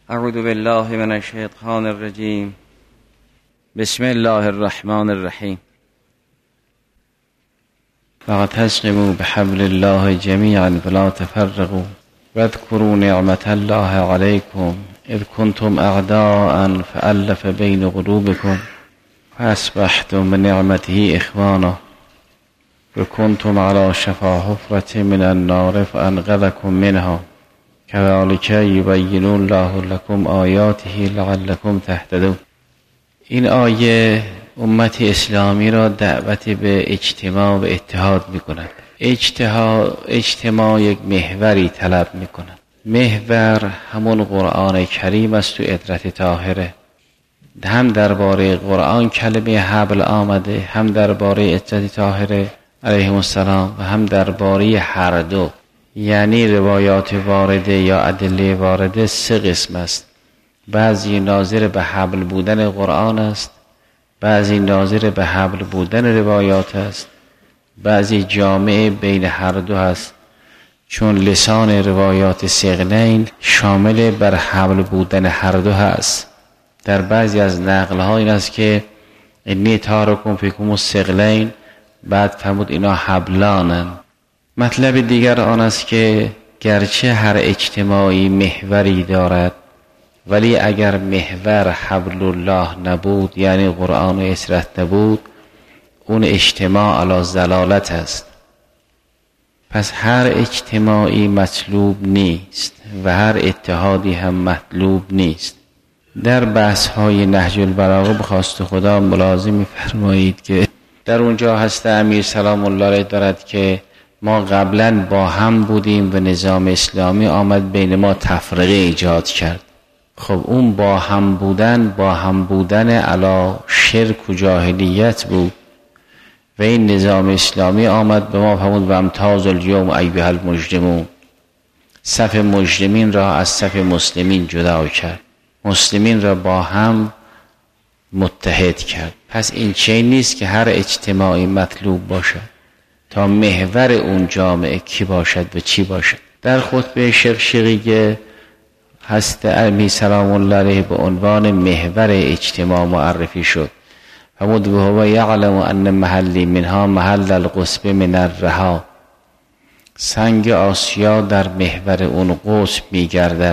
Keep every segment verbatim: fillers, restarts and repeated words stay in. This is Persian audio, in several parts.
اعوذ بالله من الشیطان الرجیم. بسم الله الرحمن الرحیم. واعتصموا بحبل الله جميعا ولا تفرقوا واذكروا نعمة الله عليكم اذ كنتم اعداء فألف بين قلوبكم فاصبحتم بنعمته اخوانا وكنتم على شفا حفرة من النار فأنقذكم منها كذلك يبين الله لكم آیاته لعلكم تهتدون. این آیه امت اسلامی را دعوت به اجتماع و اتحاد می کند. اجتماع, اجتماع یک محوری طلب می کند. محور همون قرآن کریم است و عترت طاهره. هم درباره قرآن کلمه حبل آمده، هم درباره عترت طاهره علیهم السلام و هم درباره هر دو. یعنی روایات وارده یا ادله وارده سه قسم است. بعضی ناظر به حبل بودن قرآن است، بعضی ناظر به حبل بودن روایات است، بعضی جامع بین هر دو است، چون لسان روایات ثقلین شامل بر حبل بودن هر دو است. در بعضی از نقل ها این است که انی تارکم فیکم الثقلین، بعد فرمود اینا حبلانند. مطلب دیگر آن است که گرچه هر اجتماعی محوری دارد، ولی اگر محور حبل الله نبود، یعنی قرآن و عترت نبود، اون اجتماع علی ضلالت است. پس هر اجتماعی مطلوب نیست و هر اتحادی هم مطلوب نیست. در بحث های نهج البلاغه بخواست خدا ملاحظه می‌فرمایید که در اونجا هست امیر سلام الله علیه دارد که ما قبلا با هم بودیم و نظام اسلامی آمد بین ما تفرقه ایجاد کرد. خب اون با هم بودن با هم بودن علی شرک و جاهلیت بود و این نظام اسلامی آمد به ما فرمود و امتاز الیوم ایها المجرمون، صف مجرمین را از صف مسلمین جدا کرد، مسلمین را با هم متحد کرد. پس این چه نیست که هر اجتماعی مطلوب باشد تا محور اون جامعه کی باشد و چی باشد. در خطبه شقشقیه هست امیر سلام الله علیه به عنوان محور اجتماع معرفی شد. فرمود و هو یعلم ان محلی منها محل القصب من الرها، سنگ آسیا در محور اون قصب می گردد.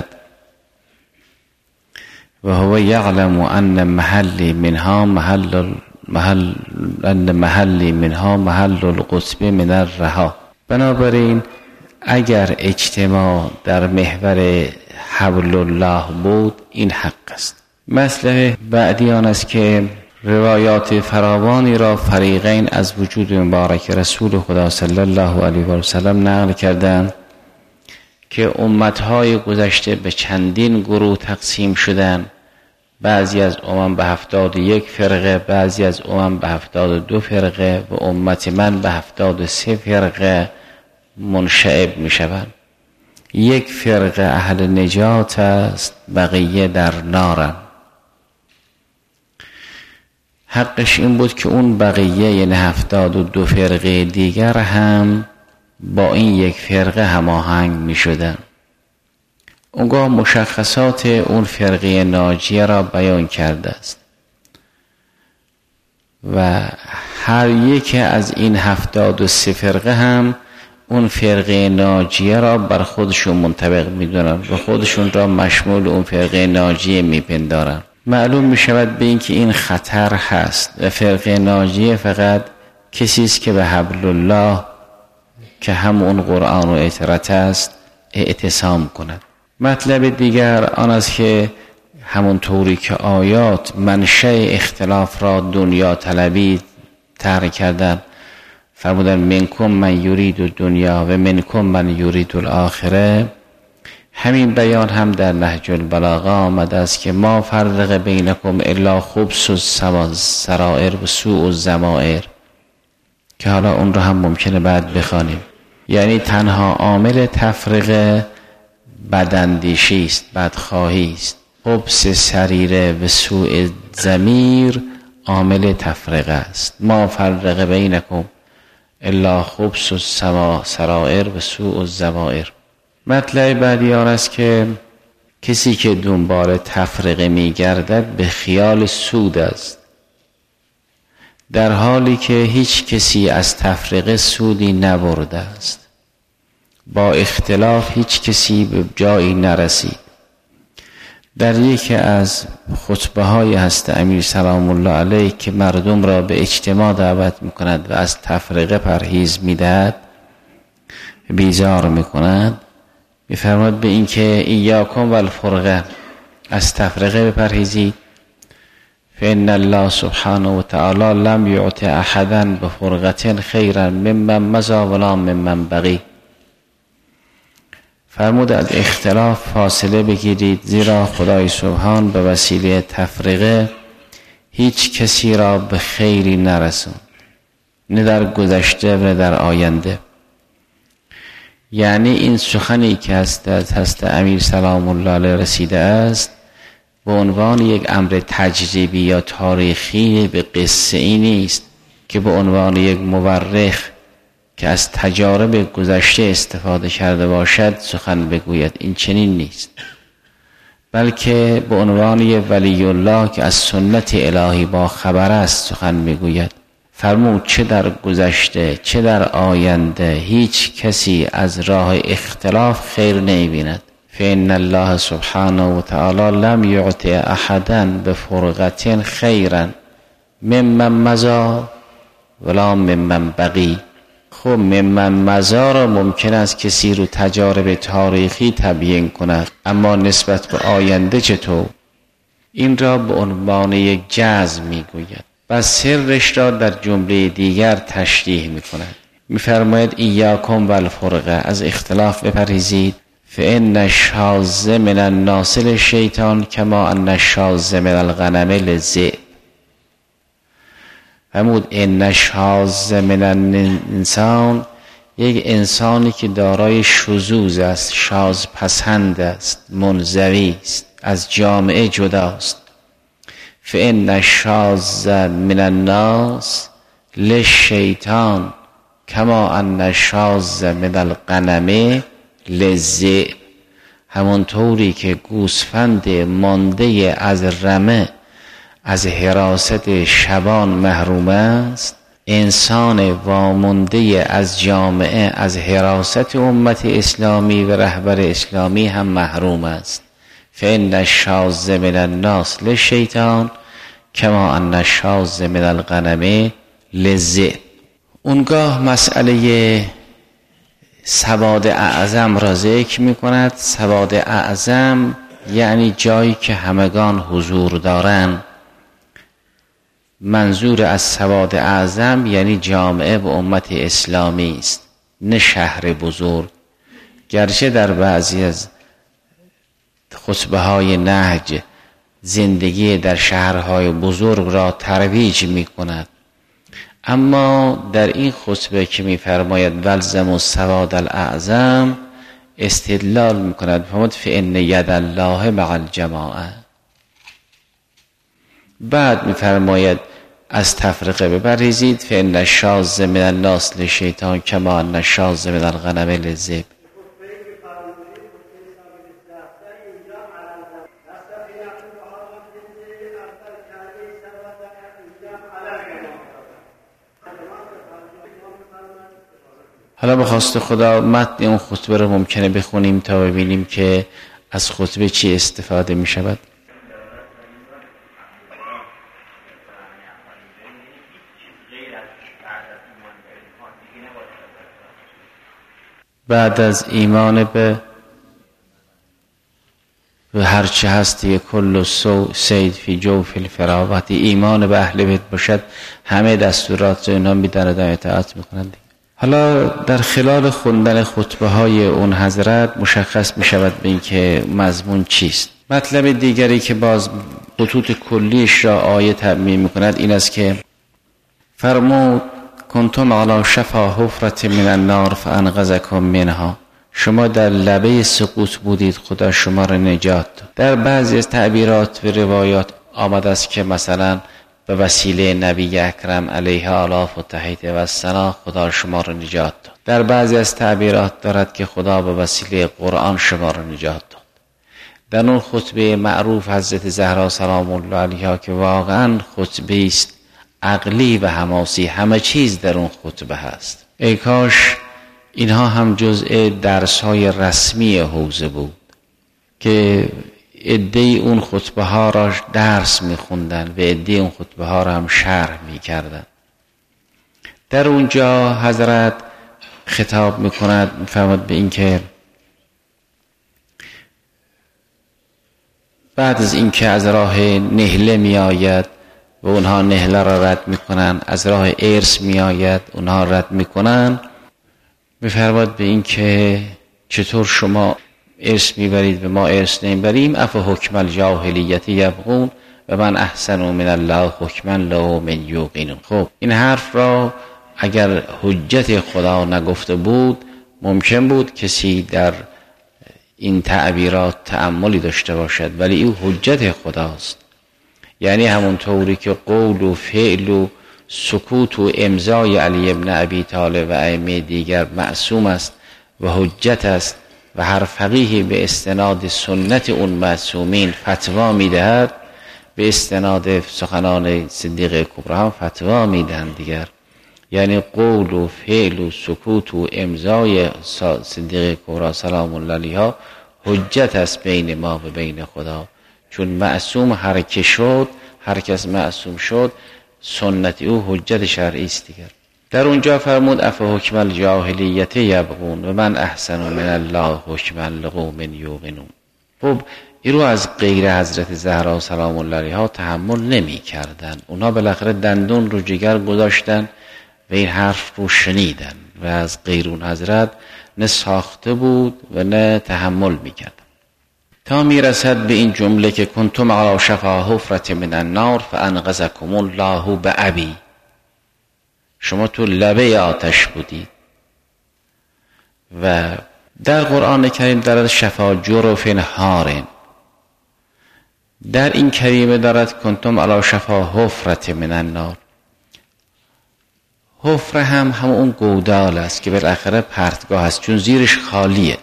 و هو یعلم ان محلی منها محل محل ان محلی منها محل القصب من الرها. بنابراین اگر اجتماع در محور حبل الله بود این حق است. مسئله بعدی آن است که روایات فراوانی را فریقین از وجود مبارک رسول خدا صلی الله علیه و سلم نقل کردند که امتهای گذشته به چندین گروه تقسیم شدند. بعضی از امم به هفتاد و یک فرقه، بعضی از امم به هفتاد و دو فرقه و امت من به هفتاد و سه فرقه منشعب می شوند. یک فرقه اهل نجات است، بقیه در نارن. حقش این بود که اون بقیه یعنی هفتاد و دو فرقه دیگر هم با این یک فرقه هماهنگ می شدن. اونگاه مشخصات اون فرقه ناجیه را بیان کرده است و هر یک از این هفتاد و سه فرقه هم اون فرقه ناجیه را بر خودشون منطبق می دونن و خودشون را مشمول اون فرقه ناجیه می پندارن. معلوم می شود به این که این خطر هست و فرقه ناجیه فقط کسی است که به حبل الله که هم اون قرآن و عترت است اعتصام کند. مطلب دیگر آن است که همون طوری که آیات منشأ اختلاف را دنیا طلبی طرح کردن، فرمودن منکم من یرید دنیا و منکم من یرید الاخره، همین بیان هم در نهج البلاغه آمده است که ما فرق بینکم الا خبث السرائر و سوء الضمائر، که حالا اون رو هم ممکنه بعد بخوانیم. یعنی تنها عامل تفرقه بداندیشی است، بدخواهی است. خبث سریره و سوء ضمیر عامل تفرقه است. ما فرق بینکم الا خبث السرائر و سوء الضمائر. مطلب بعدی آن است که کسی که دنبال تفرقه می گردد به خیال سود است، در حالی که هیچ کسی از تفرقه سودی نبرده است. با اختلاف هیچ کسی به جایی نرسید. در یکی از خطبه های هست امیر سلام الله علیه که مردم را به اجتماع دعوت میکند و از تفرقه پرهیز میدهد، بیزار میکند، میفرماید به این که ایاکم والفرقه، از تفرقه بپرهیزید. فإن الله سبحانه و تعالی لم یعط احدا بفرقة خیرا ممن مضی ولا ممن بقی. فرمود از اختلاف فاصله بگیرید، زیرا خدای سبحان به وسیله تفرقه هیچ کسی را به خیری نرسون، نه در گذشته و نه در آینده. یعنی این سخنی که هست هست امیر سلام الله علیه رسیده است به عنوان یک امر تجربی یا تاریخی به قصه ای نیست که به عنوان یک مورخ که از تجارب گذشته استفاده کرده باشد سخن بگوید. این چنین نیست، بلکه به عنوان یک ولی الله که از سنت الهی با خبر است سخن بگوید. فرمود چه در گذشته چه در آینده هیچ کسی از راه اختلاف خیر نمی‌بیند. فإن الله سبحانه و تعالی لم یعط احدا بفرقة خیرا ممن مضی ولا ممن بقی. خب ممن مضی را ممکن است کسی رو تجارب تاریخی تبیین کند، اما نسبت به آینده چطور؟ این را به عنوان یک جزم میگوید و سرش را در جمله دیگر تشریح میکند. میفرماید ایاکم والفرقه، از اختلاف بپرهیزید. فإن الشاذ من الناس للشیطان کما ان الشاذ من الغنم للذئب. فرمود ان الشاذ من الانسان، یک انسانی که دارای شذوذ است، شاذ پسند است، منزوی است، از جامعه جداست. فإن الشاذ من الناس للشیطان کما ان الشاذ من الغنم للذئب. همونطوری که گوسفند مانده از رمه از حراست شبان محروم است، انسان وامانده از جامعه از حراست امت اسلامی و رهبر اسلامی هم محروم است. فإن الشاذ من الناس للشیطان کما ان الشاذ من الغنم للذئب. اونگاه مسئله سواد اعظم را ذکر می کند. سواد اعظم یعنی جایی که همگان حضور دارند. منظور از سواد اعظم یعنی جامعه و امت اسلامی است، نه شهر بزرگ. گرچه در بعضی از خطبه های نهج زندگی در شهرهای بزرگ را ترویج می کند، اما در این خطبه که می فرماید والزم السواد الاعظم استدلال می کند. فرمود فإن ید الله مع الجماعه. بعد می فرماید از تفرقه بپرهیزید. فإن الشاذ من الناس للشیطان کما ان الشاذ من الغنم للذئب. حالا به خواست خدا متن اون خطبه رو ممکنه بخونیم تا ببینیم که از خطبه چی استفاده می شود. بعد از ایمان به و هرچه هستی کل سو سید فی جوف الفرا، وقتی ایمان به اهل بیت باشد همه دستورات رو اینا میدند و اطاعت میکنند. حالا در خلال خوندن خطبه های اون حضرت مشخص می شود به این که مضمون چیست. مطلب دیگری که باز خطوط کلیش را آیه تبیین می کند این است که فرمود کنتم علی شفا حفرة من النار فانقذکم منها. شما در لبه سقوط بودید، خدا شما را نجات داد. در بعضی از تعبیرات و روایات آمده است که مثلا به وسیله نبی اکرم علیه آلاف و تحیط و السلام خدا شما را نجات داد. در بعضی از تعبیرات دارد که خدا به وسیله قرآن شما را نجات داد. در اون خطبه معروف حضرت زهرا سلام الله علیها که واقعا خطبه است عقلی و حماسی، همه چیز در اون خطبه هست. ای کاش اینها هم جزء درس‌های رسمی حوزه بود که عده‌ای اون خطبه ها را درس می‌خوندن و عده‌ای اون خطبه ها را هم شرح می‌کردن. در اونجا حضرت خطاب می‌کند، می‌فرماید به این که بعد از اینکه از راه نهله میآید و اونها نهله را رد میکنن، از راه ارث میآید اونها رد میکنن، میفرماید به این که چطور شما ارث میبرید و ما ارث نمیبریم. اف حکم الجاهلیت یبغون و من احسن من الله حکما له من یوقنون. خب این حرف را اگر حجت خدا نگفته بود ممکن بود کسی در این تعبیرات تأملی داشته باشد، ولی این حجت خداست. یعنی همون طوری که قول و فعل و سکوت و امضای علی ابن ابی طالب و ائمه دیگر معصوم است و حجت است و هر فقیهی به استناد سنت اون معصومین فتوا میدهد، به استناد سخنان صدیق کبری هم فتوا میدهند دیگر. یعنی قول و فعل و سکوت و امضای صدیق کبری سلام الله علیها حجت است بین ما و بین خدا، چون معصوم هر که شد، هر کس معصوم شد سنت او حجت شرعی است دیگر. در اونجا فرمود اف حکم الجاهلیت یبغون و من احسن من الله حکما لقوم یوقنون. خب این رو از غیر حضرت زهرا سلام الله علیها تحمل نمی کردن. اونا بالاخره دندون رو جگر گذاشتن و این حرف رو شنیدن و از غیر اون حضرت نه ساخته بود و نه تحمل میکرد، تا میرسد به این جمله که کنتم علی شفا حفرة من النار فانقذکم الله بأبی. شما تو لبه آتش بودید. و در قرآن کریم دارد شفا جرف هار، در این کریمه دارد کنتم علی شفا حفرة من النار. حفره هم هم اون گودال است که بالاخره پرتگاه است، چون زیرش خالیه.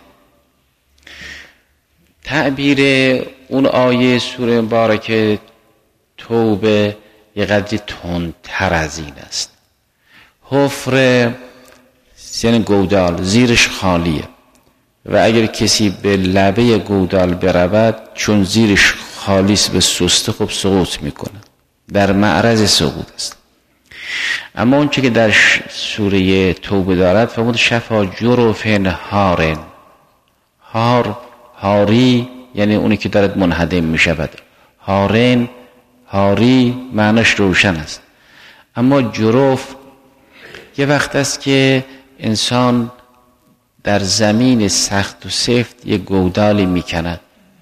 تعبیر اون آیه سوره مبارکه توبه یه قدری تندتر از این است. حفره یعنی گودال، زیرش خالیه و اگر کسی به لبه گودال برود چون زیرش خالی است به سسته خب سقوط میکنه، در معرض سقوط است. اما اون چه که در سوره توبه دارد فرمود شفا جرف هارن. هار هاری یعنی اونی که دارد منهدم می شود. هارن هاری معنیش روشن است. اما جرف یه وقت است که انسان در زمین سخت و سفت یه گودالی می کند،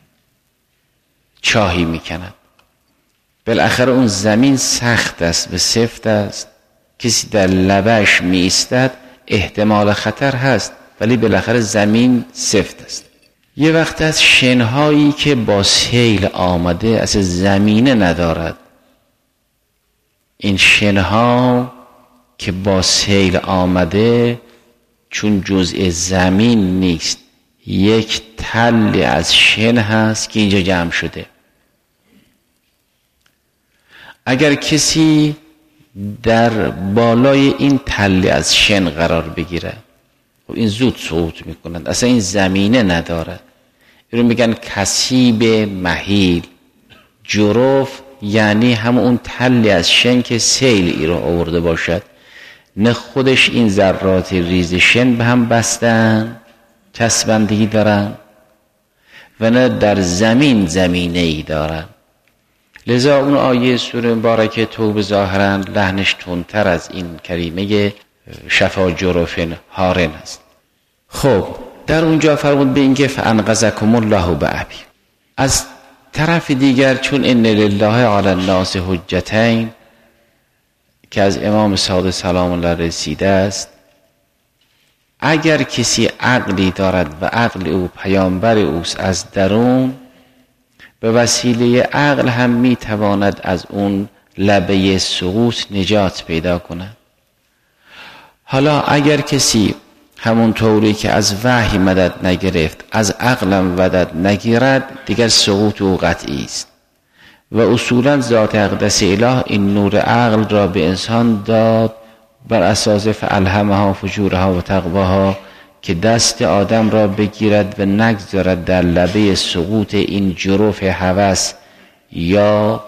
چاهی می کند. بالاخره اون زمین سخت است و سفت است، کسی در لبش می ایستد احتمال خطر هست، ولی بالاخره زمین سفت است. یه وقت از شنهایی که با سیل آمده از زمینه ندارد، این شنها که با سیل آمده چون جزء زمین نیست، یک تل از شن هست که اینجا جمع شده. اگر کسی در بالای این تله از شن قرار بگیره خب این زود سقوط میکنند، اصلا این زمینه نداره. این رو میگن کسیب مهیل. جرف یعنی هم اون تله از شن که سیل ای رو آورده باشد، نه خودش این ذرات ریز شن به هم بستن چسبندگی دارن و نه در زمین زمینه ای دارن. لذا اون آیه سوره مبارکه توبه ظاهرا لحنش تندتر از این کریمه شفا جرف هارن است. خب در اونجا فرمود به اینکه فانقذکم الله بأبی. از طرف دیگر چون ان لله علی الناس حجتین که از امام صادق سلام الله رسیده است، اگر کسی عقلی دارد و عقل او پیامبر اوست از درون، به وسیله عقل هم میتواند از اون لبه سقوط نجات پیدا کند. حالا اگر کسی همون طوری که از وحی مدد نگرفت از عقلم مدد نگیرد دیگر سقوط او قطعی است. و اصولا ذات اقدس اله این نور عقل را به انسان داد بر اساس فالهمها فجورها و تقواها که دست آدم را بگیرد و نگذارد در لبه سقوط این جرف هوس یا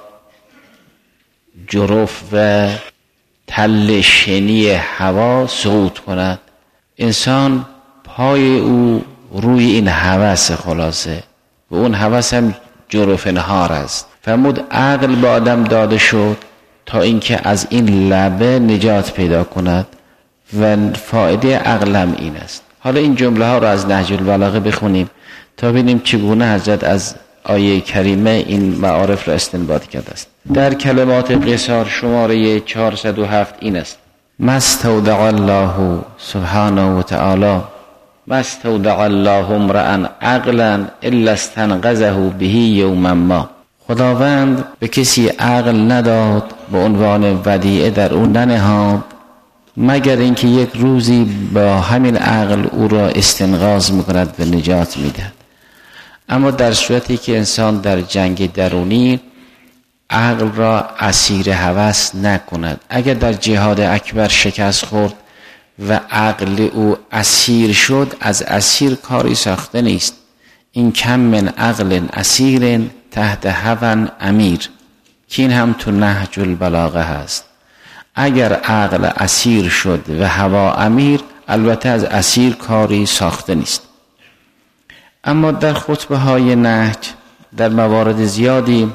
جرف و تل شنی هوا سقوط کند. انسان پای او روی این هوس خلاصه و اون هوس هم جرف نهار است. فرمود عقل به آدم داده شد تا اینکه از این لبه نجات پیدا کند و فایده عقل هم این است. حالا این جمله ها را از نهج البلاغه بخونیم تا ببینیم چگونه حضرت از آیه کریمه این معارف را استنباط کرده است. در کلمات قصار شماره چهارصد و هفت این است: ما استودع الله سبحانه و تعالی ما استودع الله امرأ عقلا الا استنقذه به یوما ما. خداوند به کسی عقل نداد به عنوان ودیعه در اون ننهاد مگر اینکه یک روزی با همین عقل او را استنقاذ میکند و نجات میدهد. اما در صورتی که انسان در جنگ درونی عقل را اسیر هوس نکند، اگر در جهاد اکبر شکست خورد و عقل او اسیر شد، از اسیر کاری ساخته نیست. این کم من عقل اسیر تحت هوا امیر، که این هم تو نهج البلاغه هست. اگر عقل اسیر شد و هوا امیر، البته از اسیر کاری ساخته نیست. اما در خطبه های نهج در موارد زیادی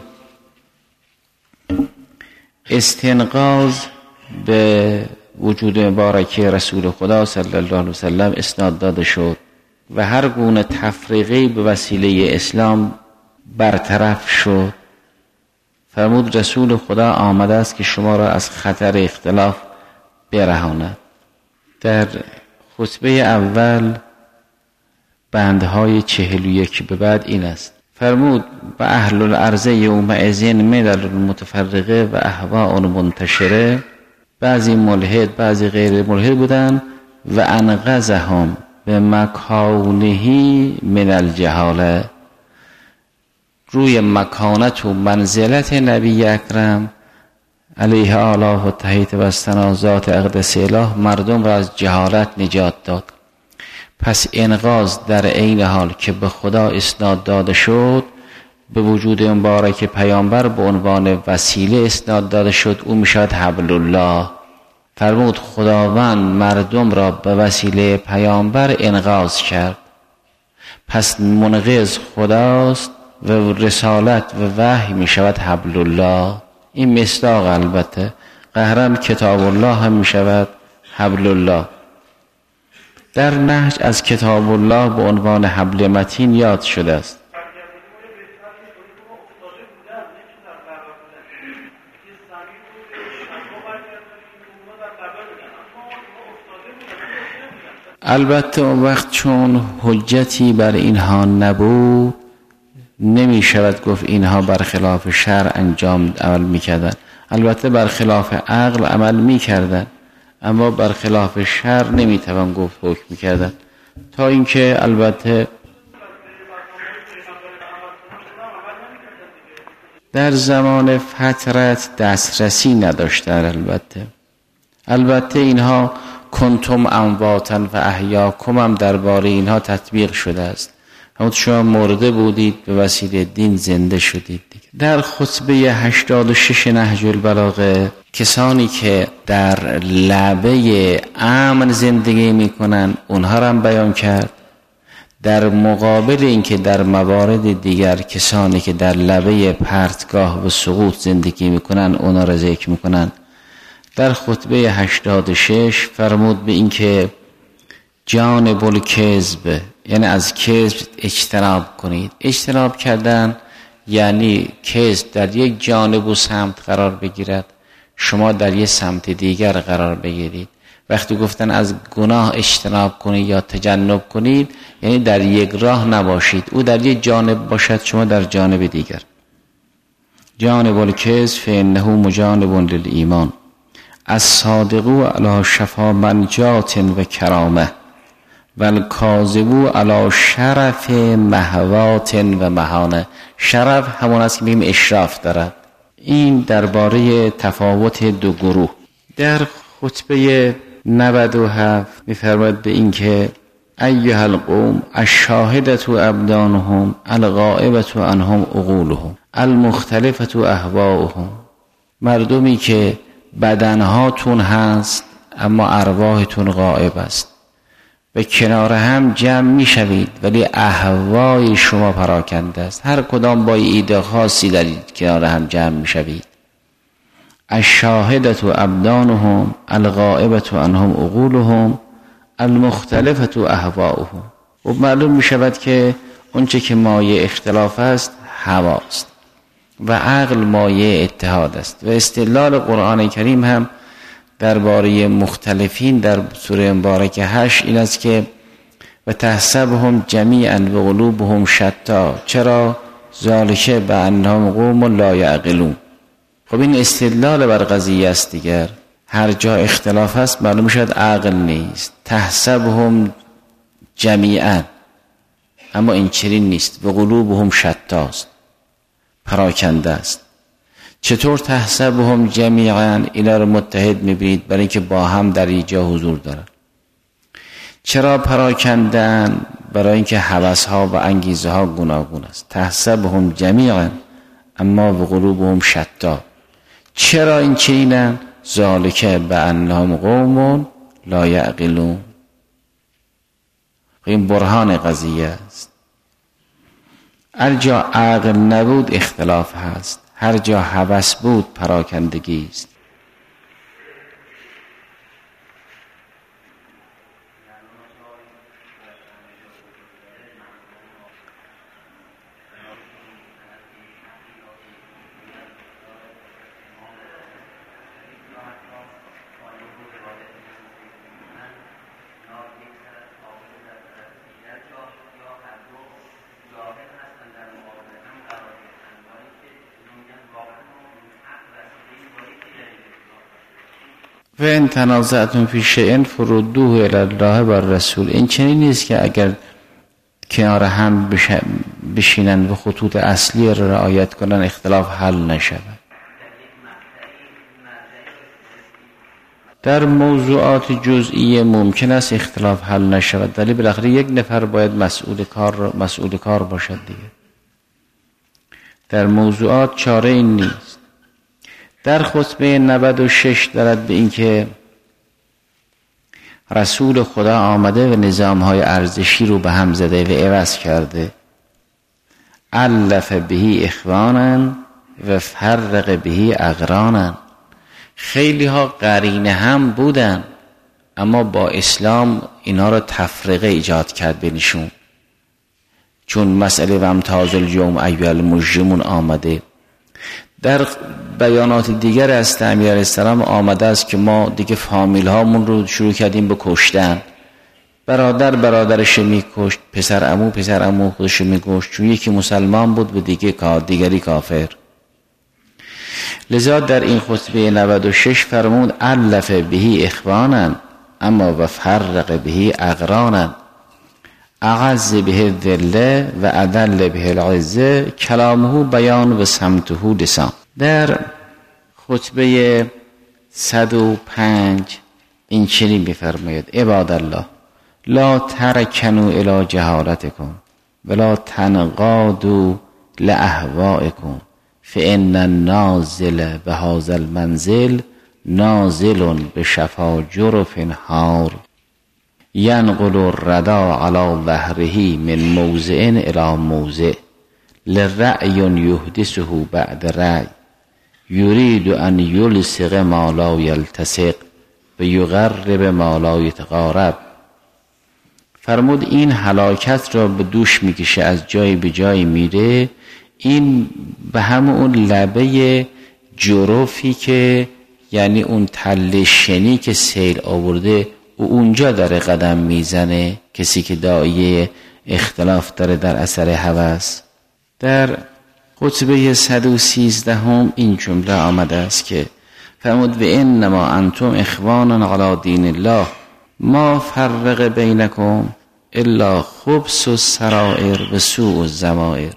استنقاذ به وجود مبارک رسول خدا صلی الله علیه وسلم اسناد داده شد و هر گونه تفریقی به وسیله اسلام برطرف شد. فرمود رسول خدا آمده است که شما را از خطر اختلاف برهاند. در خطبه اول بندهای چهل و یک به بعد این است: فرمود و اهل الارض یومئذ ملل متفرقه و اهواء منتشره. بعضی ملحد بعضی غیر ملحد بودن و انقذهم به مکانهی من الجهاله. روی مکانت و منزلت نبی اکرم علیه آله و تحیت و استنازات اقدس اله مردم را از جهالت نجات داد. پس انقاذ در عین حال که به خدا اسناد داده شد به وجود مبارک پیامبر به عنوان وسیله اسناد داده شد، او میشد حبل الله. فرمود خداوند مردم را به وسیله پیامبر انقاذ کرد، پس منقذ خداست و رسالت و وحی می شود حبل الله. این مصداق البته قهرم کتاب الله هم می شود حبل الله. در نهج از کتاب الله به عنوان حبل متین یاد شده است. البته اون وقت چون حجتی بر اینها نبود نمی شود گفت اینها برخلاف شرع انجام عمل می کردن. البته برخلاف عقل عمل می کردن، اما برخلاف شرع نمی توان گفت حکم می کردن. تا اینکه البته در زمان فترت دسترسی نداشتن. البته البته اینها کنتم امواتا و احیاکم هم درباره اینها تطبیق شده است. همون شما مرده بودید به وسیله دین زنده شدید. در خطبه هشتاد و شش نهج البلاغه کسانی که در لبه امن زندگی میکنن اونها را هم بیان کرد. در مقابل اینکه در موارد دیگر کسانی که در لبه پرتگاه و سقوط زندگی میکنن اونها را ذکر میکنن. در خطبه هشتاد و شش فرمود به اینکه جانب الکذب، یعنی از کذب اجتناب کنید. اجتناب کردن یعنی کذب در یک جانب و سمت قرار بگیرد، شما در یک سمت دیگر قرار بگیرید. وقتی گفتن از گناه اجتناب کنید یا تجنب کنید یعنی در یک راه نباشید، او در یک جانب باشد شما در جانب دیگر. جانب الکذب فانه مجانب للایمان الصادق علی شفا منجات و کرامه. و الکاذبو علی شرف مهوات و مهانه. شرف همون است که بگیم اشراف دارد. این درباره تفاوت دو گروه. در خطبه نود و هفت می‌فرماید به این که ایها القوم الشاهدة ابدانهم الغائبة عنهم عقولهم المختلفة اهواؤهم. مردمی که بدنهاتون هست اما ارواحتون غائب است، به کنار هم جمع میشوید ولی اهوای شما پراکنده است، هر کدام با ایده خاصی در کنار هم جمع میشوید. الشاهدة ابدانهم الغائبة عنهم عقولهم المختلفة اهواؤهم. و معلوم می شود که اونچه که مایه اختلاف است هواست و عقل مایه اتحاد است. و استدلال قرآن کریم هم درباره مختلفین در سوره مبارکه هشت این است که و تحسبهم جمیعا و قلوبهم شتا. چرا؟ ذالک بانهم قوم لا یعقلون. خب این استدلال بر قضیه است دیگر. هر جا اختلاف است معلوم میشد عقل نیست. تحسبهم جمیعا، اما این چنین نیست. و قلوبهم شتاست، پراکنده است. چطور تحسبهم جمیعا؟ اینا رو متحد میبینید برای اینکه با هم در اینجا حضور دارن. چرا پراکندن؟ برای اینکه هوس ها و انگیزه ها گوناگون است. تحسبهم جمیعا اما و قلوبهم شتا. چرا این چنینن؟ ذالک بانهم قوم لا یعقلون. این برهان قضیه است. هر جا عقل نبود اختلاف هست، هر جا هوس بود پراکندگی است. و ان تنازعتم فی شیء فردوه الی الله و الرسول. این چنین نیست که اگر کنار هم بشینن و خطوط اصلی را رعایت کنن اختلاف حل نشود. در موضوعات جزئی ممکن است اختلاف حل نشود، ولی بالاخره یک نفر باید مسئول کار مسئول کار باشد دیگه. در موضوعات چاره این نیست. در خطبه نود و شش دارد به این که رسول خدا آمده و نظام‌های ارزشی رو به هم زده و عوض کرده. الف بهی اخوانا و فرق بهی اقرانا. خیلی ها قرینه هم بودن اما با اسلام اینا رو تفرقه ایجاد کرد بینشون، چون مسئله و امتاز الجوم ایها المجرمون آمده. در بیانات دیگر از امیر علیه السلام آمده است که ما دیگه فامیل هامون رو شروع کردیم به کشتن. برادر برادرش میکشت، پسر عمو پسر عمو خودش میکشت، چون یکی مسلمان بود و دیگه دیگری کافر. لذا در این خطبه نود و شش فرمود الف بهی اخوانا اما و فرق بهی اقرانا. اعز به ذله و اذل به العزه کلامه بیان و سمته لسان. در خطبه صد و پنج این چنین می‌فرماید عباد الله لا ترکنوا الی جهالتکم ولا تنقادوا لاهوائکم فان النازل بهذا المنزل نازل بشفا جرف حار ینقل الردى على ظهره من موضع الى موضع لرأی یحدثه بعد رأی یرید ان یلصق ما لا یلتصق و یقرب ما لا یتقارب. فرمود این هلاکت را به دوش میکشه، از جای به جای میره. این به همون لبه جرفی که یعنی اون تله شنی که سیل آورده و اونجا داره قدم میزنه کسی که داعیه اختلاف داره در اثر هوس. در خطبه صد و سیزده هم این جمله آمده است که فرمود و انما انتم اخوانا علی دین الله ما فرق بینکم الا خبث السرائر و سوء الضمائر.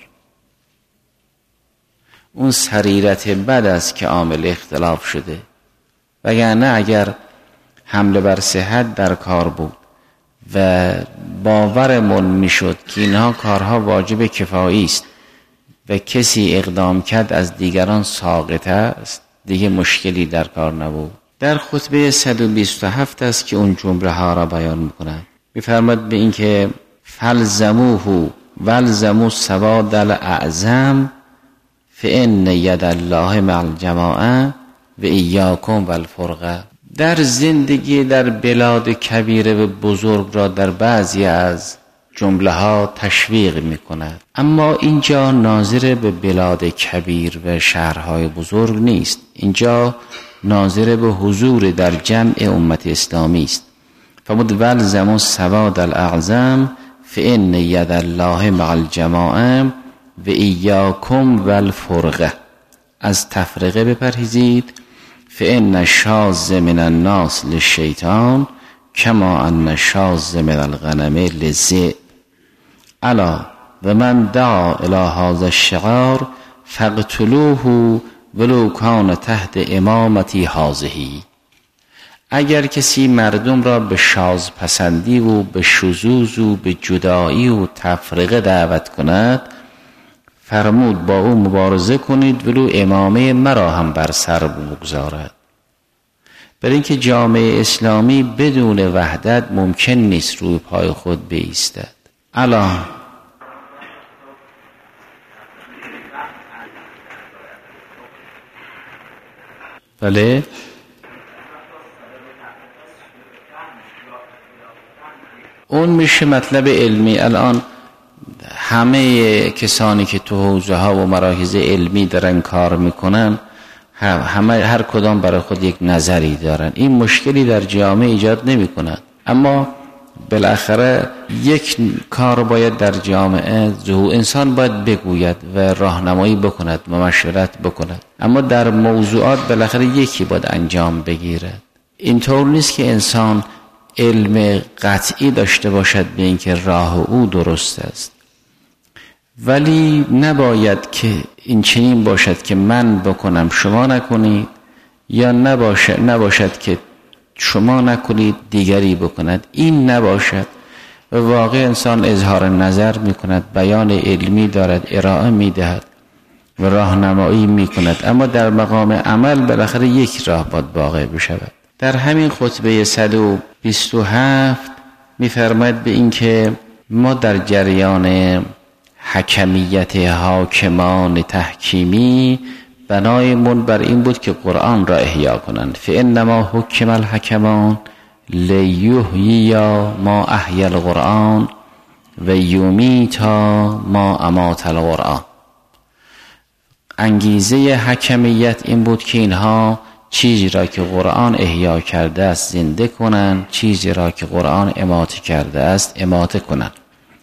اون سریرت بد است که عامل اختلاف شده، وگرنه اگر حمله بر صحت در کار بود و باورمون میشد که اینها کارها واجب کفایی است و کسی اقدام کرد از دیگران ساقط است، دیگه مشکلی در کار نبود. در خطبه صد و بیست و هفت است که اون جمله ها را بیان میکنند. میفرماد به این که فلزموه والزموا السواد الاعظم فان ید الله مع الجماعه و ایاکم والفرقه. در زندگی در بلاد کبیره و بزرگ را در بعضی از جمله ها تشویق می کند، اما اینجا ناظر به بلاد کبیر و شهرهای بزرگ نیست. اینجا ناظر به حضور در جمع امت اسلامی است. فرمود والزموا السواد الاعظم فان ید الله مع الجماعه و ایاکم والفرقه. از تفرقه بپرهیزید. فان الشاذ من الناس للشیطان کما ان الشاذ من الغنم للذئب. الا و من دعا الی هذا الشعار فاقتلوه ولو کان تحت امامتی هذه. اگر کسی مردم را به شاذ پسندی و به شذوذ و به جدایی و تفرقه دعوت کند، فرمود با او مبارزه کنید ولو امامه مرا هم بر سر بگذارد. برای اینکه جامعه اسلامی بدون وحدت ممکن نیست روی پای خود بایستد. الان بله اون میشه مطلب علمی. الان همه کسانی که تو حوزه ها و مراکز علمی دارن کار میکنن، همه هر کدام برای خود یک نظری دارن. این مشکلی در جامعه ایجاد نمیکنه، اما بالاخره یک کار باید در جامعه ظهور انسان باید بگوید و راهنمایی بکند و مشورت بکند، اما در موضوعات بالاخره یکی باید انجام بگیرد. اینطور نیست که انسان علم قطعی داشته باشد به اینکه راه او درست است، ولی نباید که این چنین باشد که من بکنم شما نکنید، یا نباشد نباشد که شما نکنید دیگری بکند. این نباشد و واقع انسان اظهار نظر میکند، بیان علمی دارد، ارائه میدهد و راهنمایی میکند، اما در مقام عمل بالاخره یک راه باید واقع بشود. در همین خطبه صد و بیست و هفت میفرماید به این که ما در جریان حکمیت حاکمان تحکیمی بنایمون بر این بود که قرآن را احیا کنند. فانما حکم الحکمان لیحیی ما احیا القرآن و یمیت ما امات القرآن. انگیزه حکمیت این بود که اینها چیزی را که قرآن احیا کرده است زنده کنند، چیزی را که قرآن اماته کرده است اماته کنند.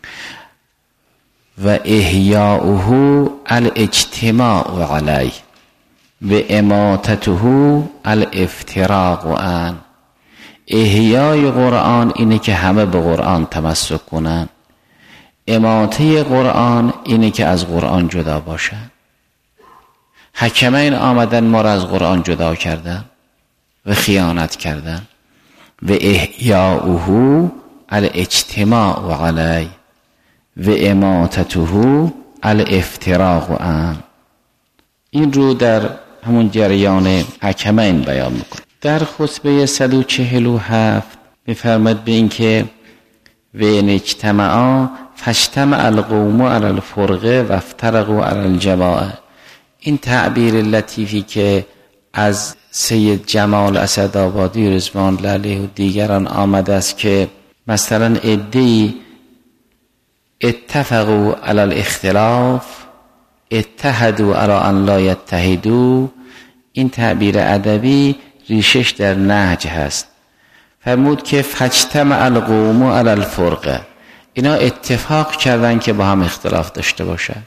و احیاؤه الاجتماع علیه و اماتته الافتراق عن. احیای قرآن اینه که همه به قرآن تمسک کنند، اماته قرآن اینه که از قرآن جدا باشند. حکمین آمدن ما را از قرآن جدا کردن و خیانت کردن. و احیاؤه الاجتماع علیه و اماتته الافتراق عن. این رو در همون جریان حکمین بیان میکنه. در خطبه صد و چهل و هفت میفرماد به این که و ان اجتمعا فاجتمع القوم علی الفرقه و افترقوا علی الجماعه. این تعبیر لطیفی که از سید جمال اسدآبادی رضوان الله علیه و دیگران آمده است که مثلا عده‌ای اتفقوا علی الاختلاف اتحدوا علی ان لا یتحدوا، این تعبیر ادبی ریشش در نهج هست. فرمود که فاجتمع القوم علی الفرقه، اینا اتفاق کردن که با هم اختلاف داشته باشن.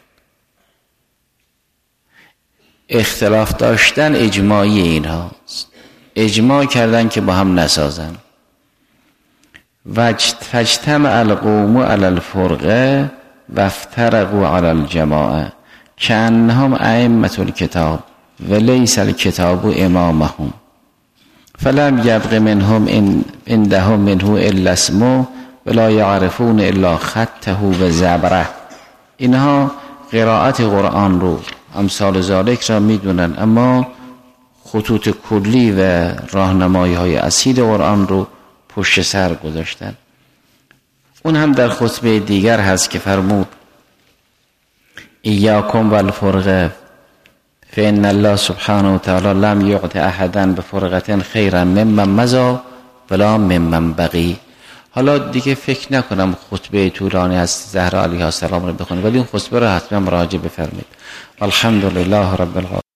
اختلاف داشتن اجماعی اینهاست، اجماع کردن که با هم نسازن. فاجتمع القوم على الفرقه وافترقوا على الجماعه كأنهم ائمة الكتاب وليس الكتاب امامهم فلم يبق منهم إن عندهم منه الا اسمه ولا يعرفون الا خطه و زبره. اینها قرائت قرآن رو امثال ذالک را میدونن، اما خطوط کلی و راهنمایی های اصیل قرآن رو پشت سر گذاشتن. اون هم در خطبه دیگر هست که فرمود ایاکم والفرقه فإن الله سبحانه وتعالى لم یعط احدا بفرقة خیرا ممن مضى ولا ممن بقی. حالا دیگه فکر نکنم خطبه طولانی هست زهرا علیها السلام رو بخونید، ولی اون خطبه رو حتما مراجعه بفرمایید. الحمدلله رب العالمین.